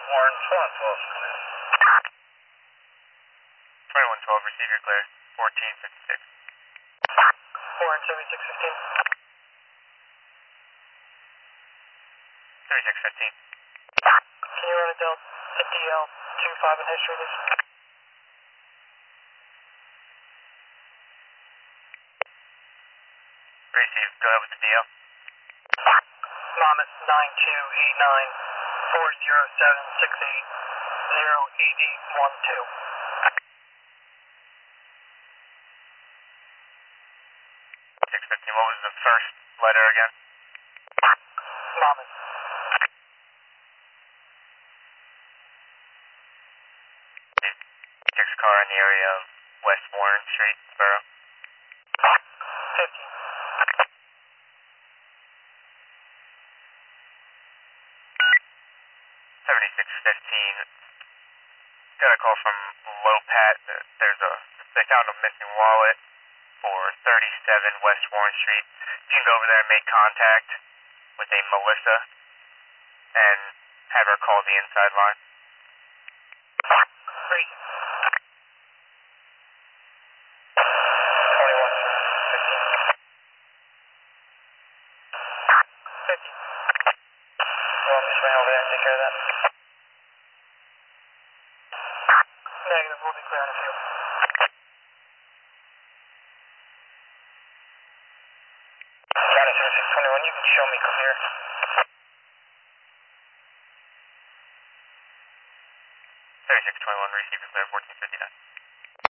Warren, Swan 12. 2112, receive your clear. 1456. Warren 7615. 3615. Can you run a DL 25 in history, please? Receive, go ahead with the DL. Monmouth 9289 40768 08812. 615, what was the first letter again? Monmouth. Six car in the area of West Warren Street, Borough. 15. 7615. Got a call from Lopat. They found a missing wallet for 37 West Warren Street. You can go over there and make contact with a Melissa and have her call the inside line. Great. 21 15. 50. You want me to swing over there and take care of that? Negative, we'll be clear in a few. County 7621, you can show me clear. 3621, receive and clear 1459.